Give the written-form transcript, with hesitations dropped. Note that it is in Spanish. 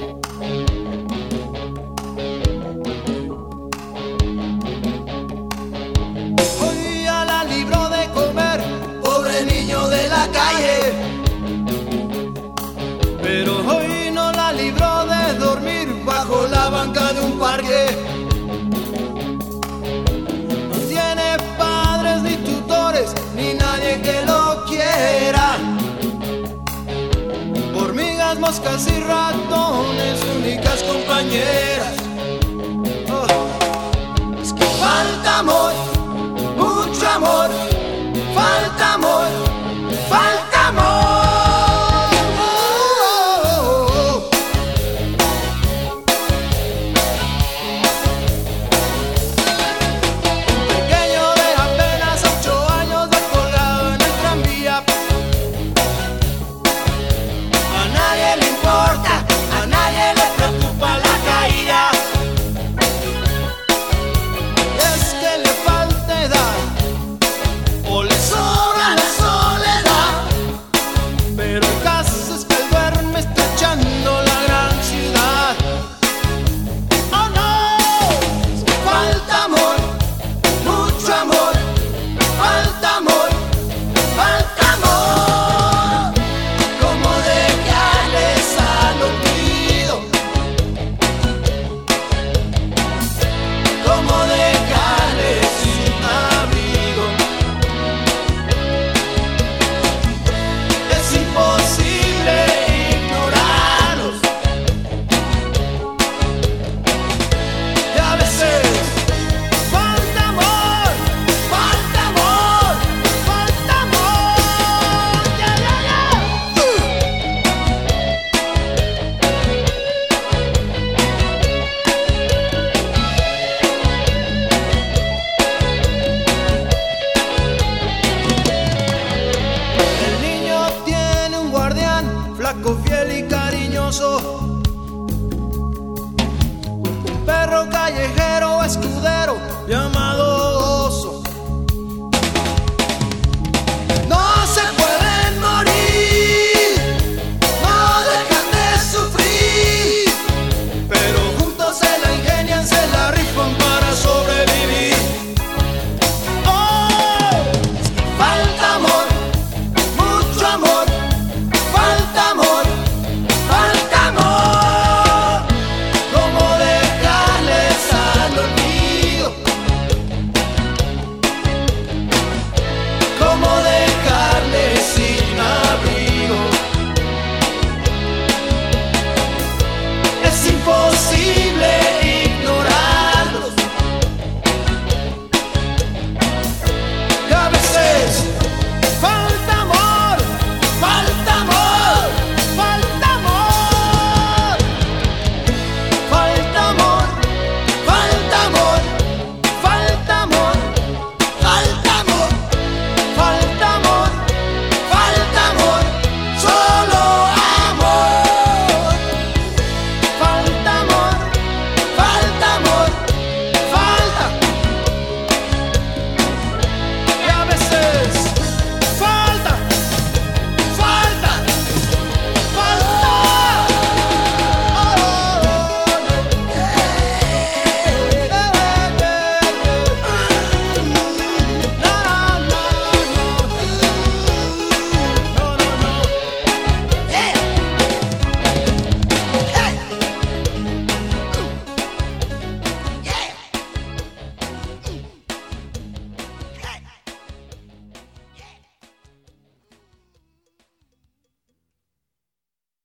Hoy ya la libró de comer, pobre niño de la calle. Pero hoy no la libró de dormir bajo la banca de un parque. No tiene padres ni tutores, ni nadie que lo quiera. Hormigas, moscas y ratones, únicas compañeras. Es que falta amor, mucho amor, falta amor, falta amor. Pequeño de apenas 8 años, descolgado en el tranvía. A nadie le importa, a nadie le preocupa la caída. Es que le falta edad o le sobra la soledad. Pero el caso es que él duerme estrechando la gran ciudad. Oh no, es que falta amor, mucho amor, falta amor, falta amor. Como dejarles al olvido, como dejarles sin abrigo. Es imposible ignorarlos. Y a veces falta amor, falta amor, falta amor. Ya, ya, ya. El niño tiene un guardián, flaco, fiel y cariñoso. Un perro callejero escudero llamado